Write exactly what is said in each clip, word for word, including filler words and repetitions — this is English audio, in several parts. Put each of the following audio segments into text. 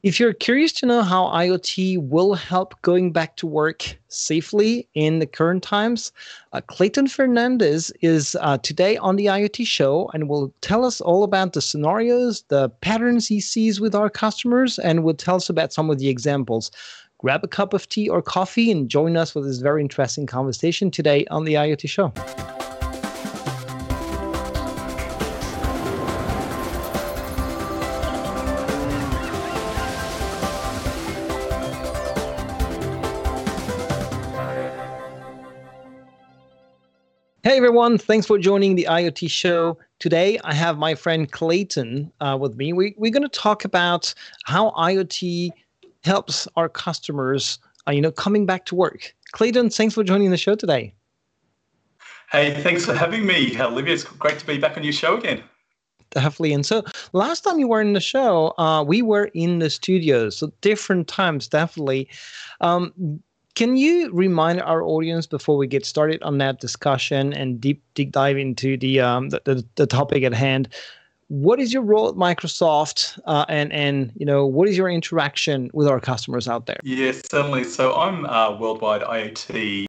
If you're curious to know how IoT will help going back to work safely in the current times, uh, Clayton Fernandez is uh, today on the IoT show and will tell us all about the scenarios, the patterns he sees with our customers, and will tell us about some of the examples. Grab a cup of tea or coffee and join us for this very interesting conversation today on the IoT show. Hey everyone, thanks for joining the IoT show. Today I have my friend Clayton uh, with me. We, we're going to talk about how IoT helps our customers, uh, you know, coming back to work. Clayton, thanks for joining the show today. Hey, thanks for having me, Olivia. It's great to be back on your show again. Definitely. And so last time you were in the show, uh, we were in the studio, so different times, definitely. Um, Can you remind our audience before we get started on that discussion and deep deep dive into the um, the, the, the topic at hand? What is your role at Microsoft, uh, and and you know what is your interaction with our customers out there? Yes, certainly. So I'm a worldwide IoT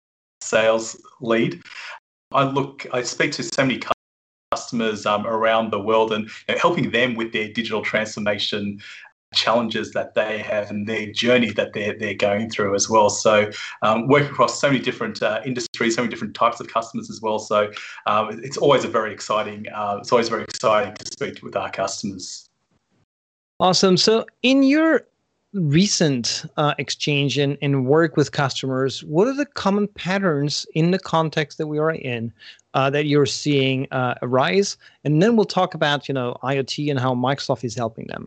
sales lead. I look, I speak to so many customers um, around the world, and you know, helping them with their digital transformation challenges that they have and their journey that they're they're going through as well. So um, working across so many different uh, industries, so many different types of customers as well. So um, it's always a very exciting. Uh, it's always very exciting to speak with our customers. Awesome. So in your recent uh, exchange and, and work with customers, what are the common patterns in the context that we are in uh, that you're seeing uh, arise? And then we'll talk about you know IoT and how Microsoft is helping them.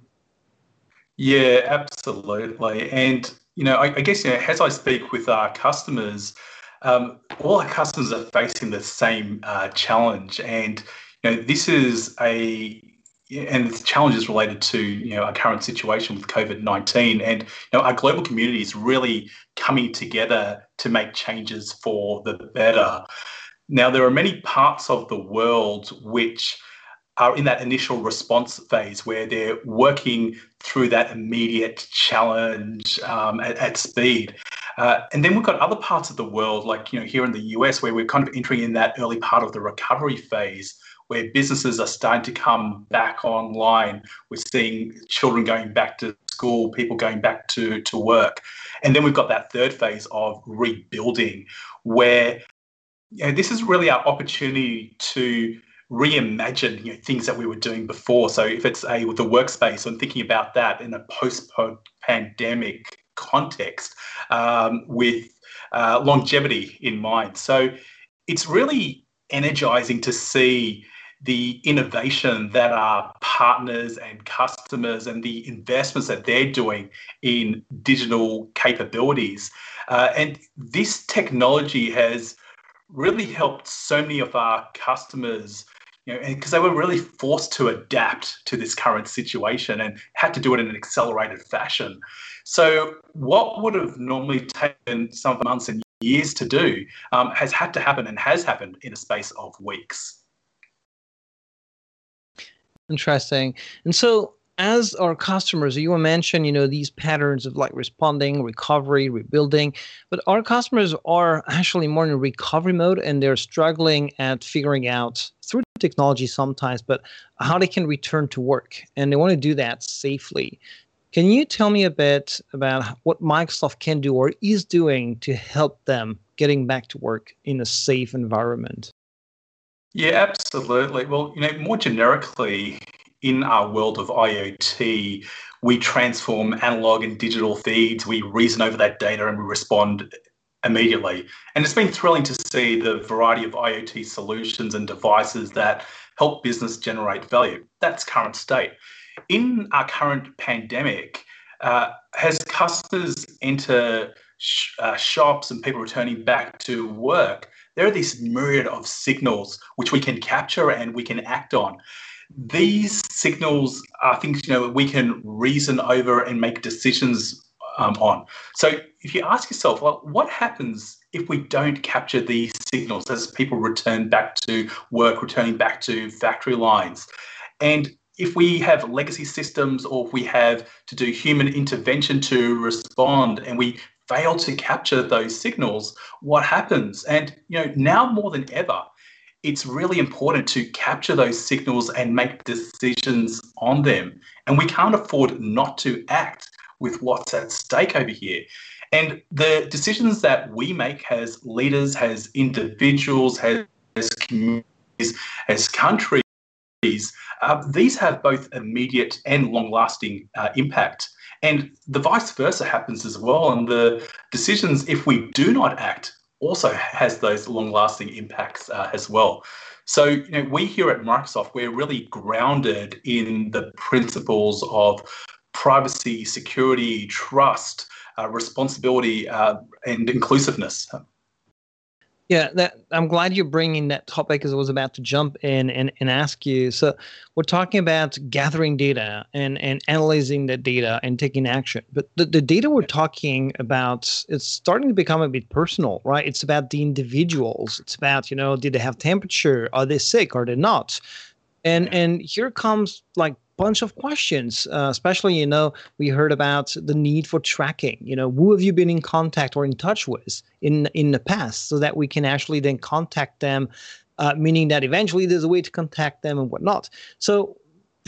Yeah, absolutely. And, you know, I, I guess, you know, as I speak with our customers, um, all our customers are facing the same uh, challenge. And, you know, this is a, and the challenge is related to, you know, our current situation with COVID nineteen. And, you know, our global community is really coming together to make changes for the better. Now, there are many parts of the world which are in that initial response phase where they're working through that immediate challenge um, at, at speed. Uh, and then we've got other parts of the world, like you know, here in the U S, where we're kind of entering in that early part of the recovery phase, where businesses are starting to come back online. We're seeing children going back to school, people going back to, to work. And then we've got that third phase of rebuilding, where you know, this is really our opportunity to reimagine you know, things that we were doing before. So if it's a the workspace, I'm thinking about that in a post-pandemic context um, with uh, longevity in mind. So it's really energizing to see the innovation that our partners and customers and the investments that they're doing in digital capabilities. Uh, and this technology has really helped so many of our customers, you know, because they were really forced to adapt to this current situation and had to do it in an accelerated fashion. So what would have normally taken some months and years to do um, has had to happen and has happened in a space of weeks. Interesting. And so as our customers, you mentioned, you know, these patterns of like responding, recovery, rebuilding, but our customers are actually more in recovery mode and they're struggling at figuring out through technology sometimes, but how they can return to work. And they want to do that safely. Can you tell me a bit about what Microsoft can do or is doing to help them getting back to work in a safe environment? Yeah, absolutely. Well, you know, more generically, in our world of IoT, we transform analog and digital feeds, we reason over that data and we respond immediately. And it's been thrilling to see the variety of IoT solutions and devices that help business generate value. That's current state. In our current pandemic, uh, as customers enter sh- uh, shops and people returning back to work, there are these myriad of signals which we can capture and we can act on. These signals are things you know we can reason over and make decisions um, on. So if you ask yourself, well, what happens if we don't capture these signals as people return back to work, returning back to factory lines? And if we have legacy systems or if we have to do human intervention to respond and we fail to capture those signals, what happens? And you know, now more than ever, it's really important to capture those signals and make decisions on them. And we can't afford not to act with what's at stake over here. And the decisions that we make as leaders, as individuals, as communities, as countries, uh, these have both immediate and long-lasting uh, impact. And the vice versa happens as well. And the decisions, if we do not act, also has those long-lasting impacts uh, as well. So, you know, we here at Microsoft, we're really grounded in the principles of privacy, security, trust, uh, responsibility, uh, and inclusiveness. Yeah, that, I'm glad you're bringing that topic because I was about to jump in and, and ask you. So we're talking about gathering data and, and analyzing the data and taking action. But the, the data we're talking about, it's starting to become a bit personal, right? It's about the individuals. It's about, you know, did they have temperature? Are they sick? Are they not? And yeah. and here comes like bunch of questions, uh, especially, you know, we heard about the need for tracking, you know, who have you been in contact or in touch with in, in the past so that we can actually then contact them, uh, meaning that eventually there's a way to contact them and whatnot. So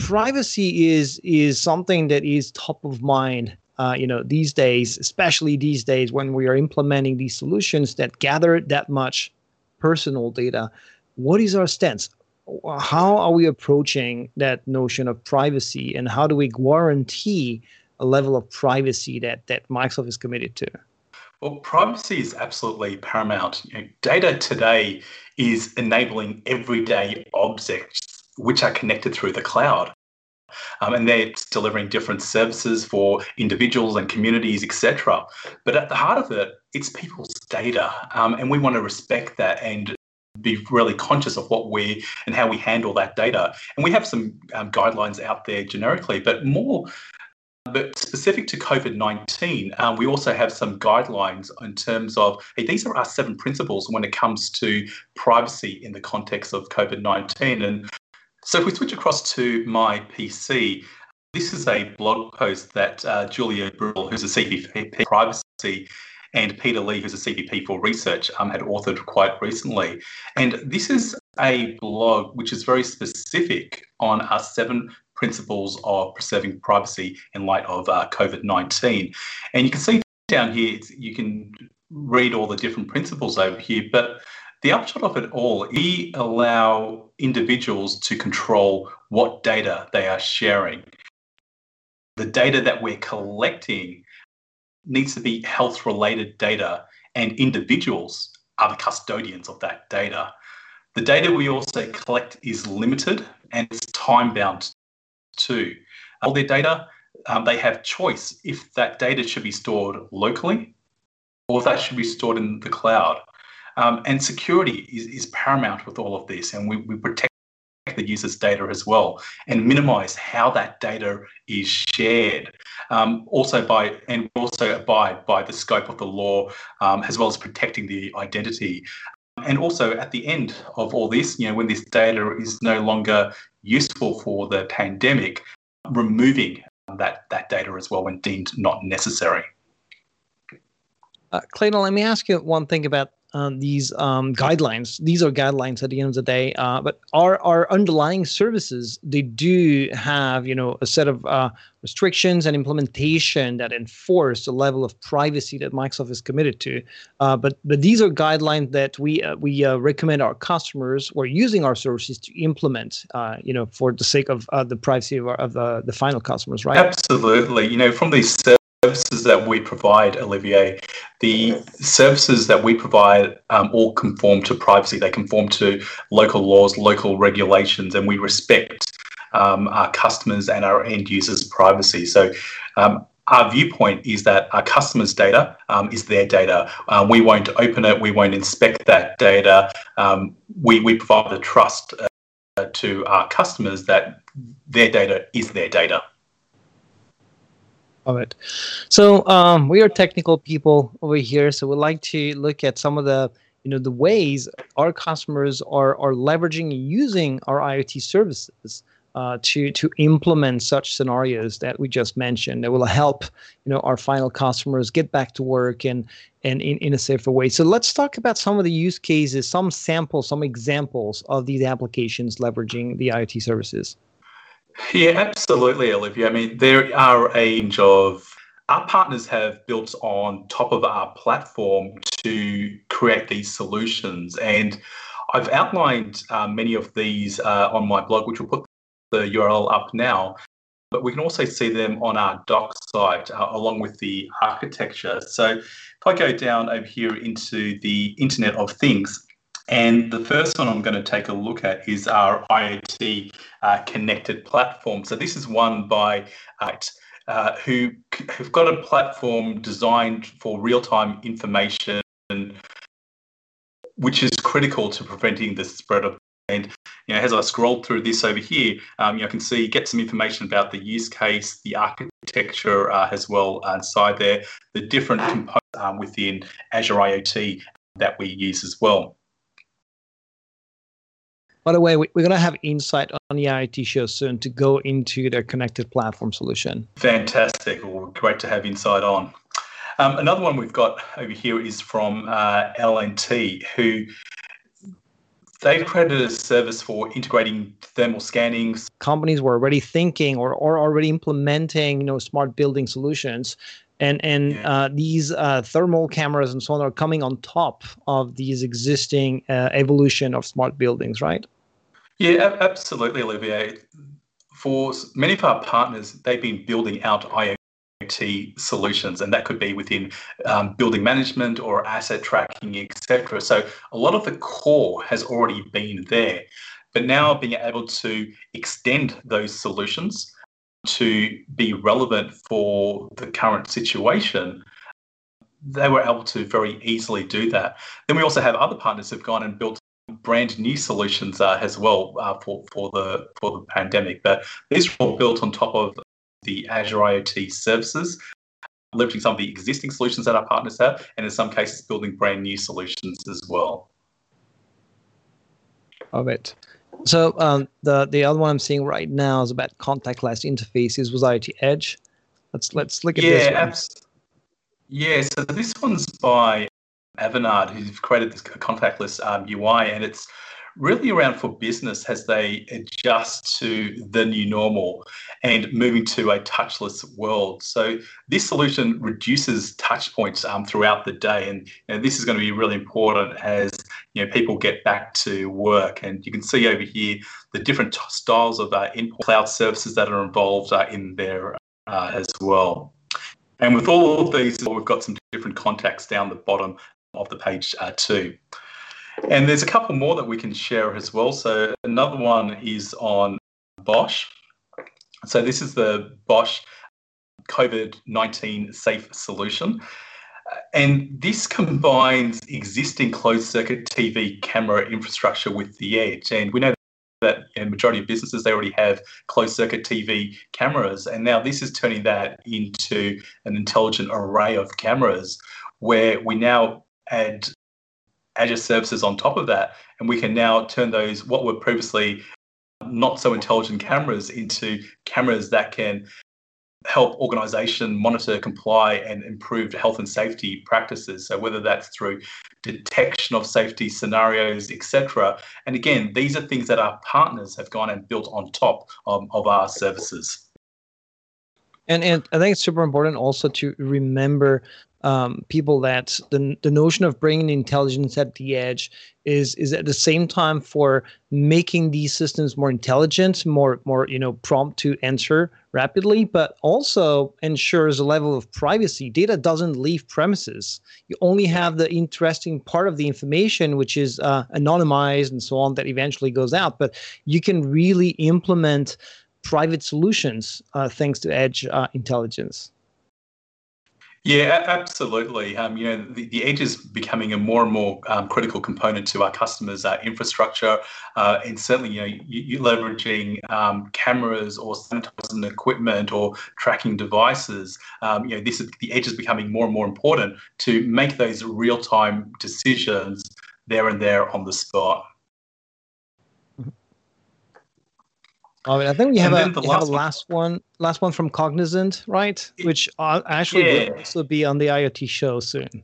privacy is, is something that is top of mind, uh, you know, these days, especially these days when we are implementing these solutions that gather that much personal data. What is our stance? How are we approaching that notion of privacy, and how do we guarantee a level of privacy that, that Microsoft is committed to? Well, privacy is absolutely paramount. You know, data today is enabling everyday objects which are connected through the cloud. Um, and they're delivering different services for individuals and communities, et cetera. But at the heart of it, it's people's data. Um, and we want to respect that and be really conscious of what we and how we handle that data. And we have some um, guidelines out there generically, but more but specific to COVID nineteen, um, we also have some guidelines in terms of, hey, these are our seven principles when it comes to privacy in the context of COVID nineteen. And so if we switch across to my P C, this is a blog post that uh, Julia Brill, who's a C V P privacy, and Peter Lee, who's a C V P for research, um, had authored quite recently. And this is a blog which is very specific on our seven principles of preserving privacy in light of uh, COVID nineteen. And you can see down here, it's, you can read all the different principles over here, but the upshot of it all, we allow individuals to control what data they are sharing. The data that we're collecting needs to be health-related data, and individuals are the custodians of that data. The data we also collect is limited and it's time-bound too. All their data, um, they have choice if that data should be stored locally or if that should be stored in the cloud. Um, and security is, is paramount with all of this, and we, we protect the user's data as well and minimize how that data is shared. Um, also by and also abide by the scope of the law, um, as well as protecting the identity. And also at the end of all this, you know, when this data is no longer useful for the pandemic, removing that, that data as well when deemed not necessary. Uh, Clayton, let me ask you one thing about Um, these um, guidelines. These are guidelines at the end of the day, uh, but our, our underlying services, they do have, you know, a set of uh, restrictions and implementation that enforce the level of privacy that Microsoft is committed to. Uh, but but these are guidelines that we uh, we uh, recommend our customers or using our services to implement, uh, you know, for the sake of uh, the privacy of, our, of uh, the final customers, right? Absolutely. You know, from these services that we provide, Olivier, the services that we provide um, all conform to privacy. They conform to local laws, local regulations, and we respect um, our customers and our end users' privacy. So um, our viewpoint is that our customers' data um, is their data. Um, we won't open it. We won't inspect that data. Um, we, we provide the trust uh, to our customers that their data is their data. Of it. So um, we are technical people over here, so we like to look at some of the, you know, the ways our customers are are leveraging and using our IoT services. uh, to to implement such scenarios that we just mentioned that will help, you know, our final customers get back to work and and in, in a safer way. So let's talk about some of the use cases, some samples, some examples of these applications leveraging the IoT services. Yeah, absolutely, Olivia. I mean, there are a range of our partners have built on top of our platform to create these solutions. And I've outlined uh, many of these uh, on my blog, which will put the U R L up now. But we can also see them on our doc site uh, along with the architecture. So if I go down over here into the Internet of Things, and the first one I'm going to take a look at is our IoT uh, connected platform. So this is one by uh, uh, who have got a platform designed for real-time information, which is critical to preventing the spread of. And you know, as I scroll through this over here, um, you know, I can see get some information about the use case, the architecture uh, as well inside there, the different components um, within Azure IoT that we use as well. By the way, we're going to have Insight on the IoT show soon to go into their connected platform solution. Fantastic. Well, great to have Insight on. Um, another one we've got over here is from uh, L and T, who they've created a service for integrating thermal scanning. Companies were already thinking or, or already implementing, you know, smart building solutions. And and yeah. uh, these uh, thermal cameras and so on are coming on top of these existing uh, evolution of smart buildings, right? Yeah, absolutely, Olivier. For many of our partners, they've been building out IoT solutions, and that could be within um, building management or asset tracking, et cetera. So a lot of the core has already been there, but now being able to extend those solutions to be relevant for the current situation, they were able to very easily do that. Then we also have other partners who've gone and built brand new solutions uh, as well uh, for, for the for the pandemic. But these are all built on top of the Azure IoT services, leveraging some of the existing solutions that our partners have, and in some cases building brand new solutions as well. Of it. So um, the the other one I'm seeing right now is about contactless interfaces with IoT Edge. Let's let's look at yeah, this one. Abs- yeah, so this one's by Avanade, who've created this contactless um, U I, and it's really around for business as they adjust to the new normal and moving to a touchless world. So this solution reduces touch points um, throughout the day, and you know, this is going to be really important as you know people get back to work. And you can see over here the different t- styles of uh, input cloud services that are involved uh, in there uh, as well. And with all of these, we've got some different contacts down the bottom of the page uh, too. And there's a couple more that we can share as well. So another one is on Bosch. So this is the Bosch COVID nineteen Safe Solution. And this combines existing closed-circuit T V camera infrastructure with the edge. And we know that in the majority of businesses, they already have closed-circuit T V cameras. And now this is turning that into an intelligent array of cameras where we now add Azure services on top of that, and we can now turn those, what were previously not so intelligent cameras, into cameras that can help organization monitor, comply, and improve health and safety practices. So whether that's through detection of safety scenarios, et cetera. And again, these are things that our partners have gone and built on top of, of our services. And and I think it's super important also to remember um, people that the the notion of bringing intelligence at the edge is is at the same time for making these systems more intelligent, more more you know prompt to answer rapidly, but also ensures a level of privacy. Data doesn't leave premises. You only have the interesting part of the information, which is uh, anonymized and so on, that eventually goes out. But you can really implement private solutions uh, thanks to edge uh, intelligence. Yeah, absolutely. Um, you know, the, the edge is becoming a more and more um, critical component to our customers' uh, infrastructure, uh, and certainly, you know, you, you leveraging um, cameras or sanitizing equipment or tracking devices. Um, you know, this is, the edge is becoming more and more important to make those real-time decisions there and there on the spot. Oh, I think we have And a then the we have a last one, last one, last one from Cognizant, right? Which uh, actually will yeah, also be on the IoT show soon.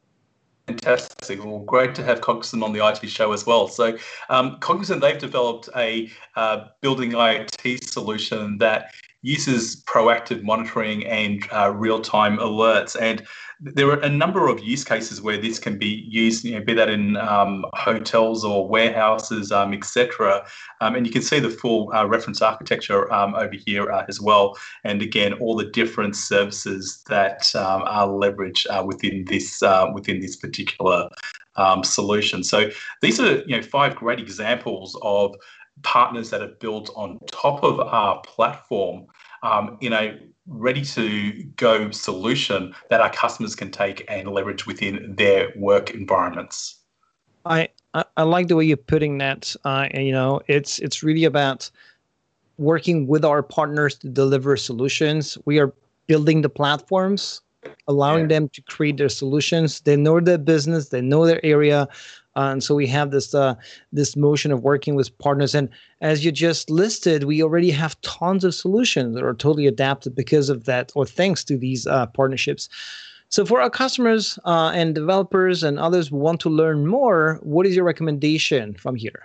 fantastic. Well, great to have Cognizant on the I T show as well. So, um, Cognizant, they've developed a uh, building IoT solution that uses proactive monitoring and uh, real-time alerts. And there are a number of use cases where this can be used, you know, be that in um, hotels or warehouses, um, et cetera. Um, and you can see the full uh, reference architecture um, over here uh, as well. And again, all the different services that um, are leveraged uh, within this uh, within this particular um, solution. So these are, you know, five great examples of partners that are built on top of our platform um, in a ready to go solution that our customers can take and leverage within their work environments. I I, I like the way you're putting that. Uh, and, you know, it's it's really about working with our partners to deliver solutions. We are building the platforms, allowing Yeah. them to create their solutions. They know their business, they know their area. Uh, and so we have this uh, this motion of working with partners. And as you just listed, we already have tons of solutions that are totally adapted because of that, or thanks to these uh, partnerships. So for our customers uh, and developers and others who want to learn more, what is your recommendation from here?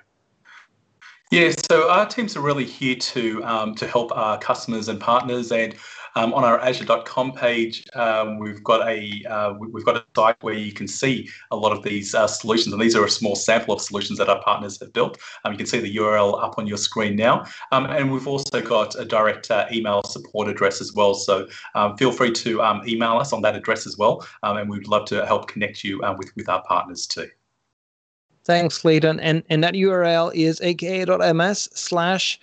Yeah, so our teams are really here to um, to help our customers and partners. And um, on our Azure dot com page, um, we've got a uh, we've got a site where you can see a lot of these uh, solutions, and these are a small sample of solutions that our partners have built. Um, you can see the U R L up on your screen now, um, and we've also got a direct uh, email support address as well. So um, feel free to um, email us on that address as well, um, and we'd love to help connect you uh, with with our partners too. Thanks, Clayton. And and that U R L is aka.ms slash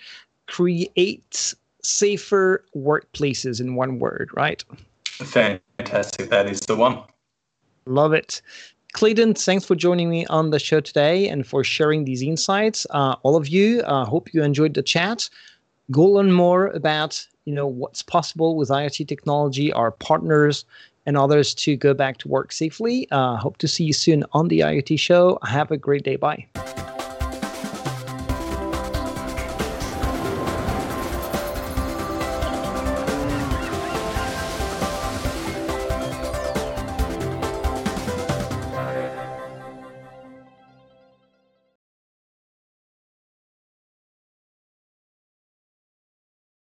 create safer workplaces in one word, right? Fantastic. That is the one. Love it. Clayton, thanks for joining me on the show today and for sharing these insights. Uh, all of you, I uh, hope you enjoyed the chat. Go learn more about, you know, what's possible with IoT technology, our partners, and others to go back to work safely. Uh, hope to see you soon on the IoT show. Have a great day. Bye.